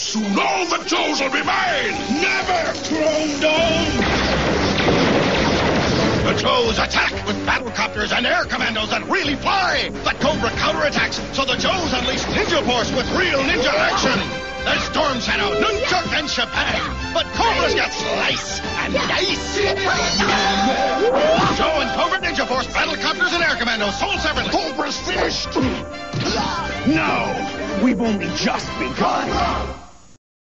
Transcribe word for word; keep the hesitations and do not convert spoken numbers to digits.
Soon all the Joes will be mine! Never thrown down! The Joes attack with battlecopters and air commandos that really fly! The Cobra counterattacks, so the Joes unleash Ninja Force with real ninja action! There's Storm Shadow, Nunchuk, and Shebang! But Cobra's got Slice and Dice! Joe and Cobra Ninja Force, battlecopters and air commandos, sold separately! Cobra's finished! No! We've only just begun!